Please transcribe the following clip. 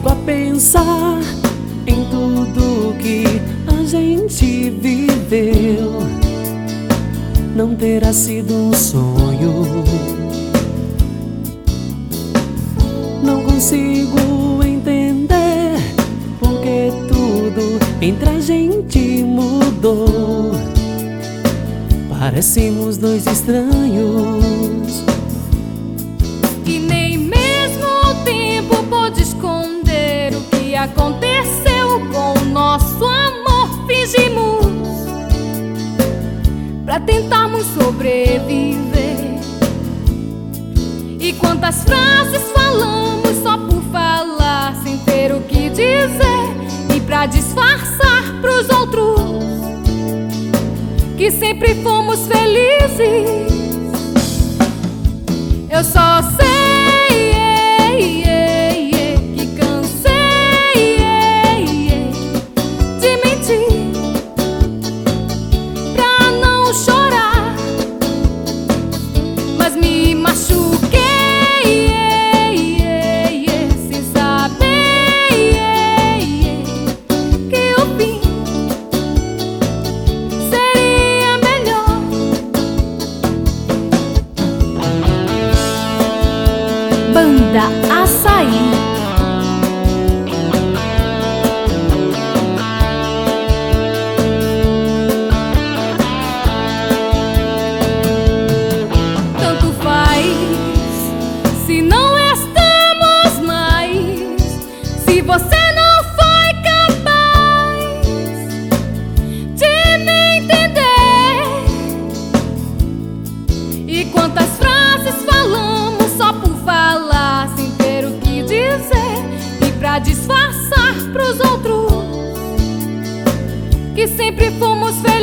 Fico a pensar em tudo que a gente viveu. Não terá sido um sonho. Não consigo entender porque tudo entre a gente mudou. Parecemos dois estranhos. E nem mesmo o tempo pôde esconder o que aconteceu com o nosso amor. Fingimos pra tentarmos sobreviver. E quantas frases falamos só por falar, sem ter o que dizer, e pra disfarçar pros outros que sempre fomos felizes. Eu só sei que cansei de mentir pra não chorar, mas me machuquei sem saber que o fim seria melhor. Banda Açaí. Tanto faz se não estamos mais, se você não foi capaz de me entender. E quantas frases falamos só por falar, sem ter o que dizer, e pra disfarçar pros outros que sempre fomos felizes.